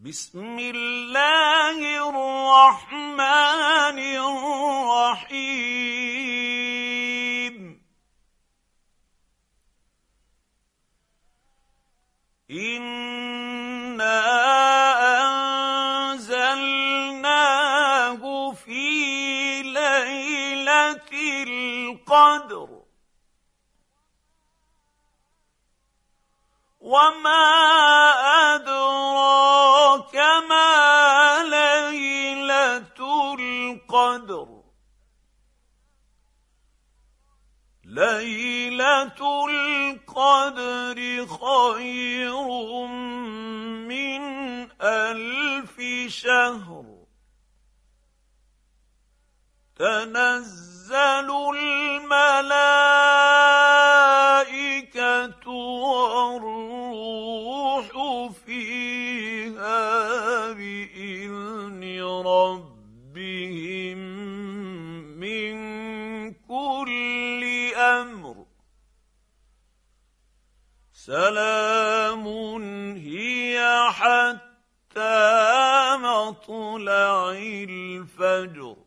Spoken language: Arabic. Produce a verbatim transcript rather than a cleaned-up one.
بسم الله الرحمن الرحيم إنا أنزلناه في ليلة القدر وما أدراك ما ليلة القدر ليلة القدر خير من ألف شهر تنزل الملائكة والروح فيها بإذن ربهم من كل أمر سلام هي حتى مطلع الفجر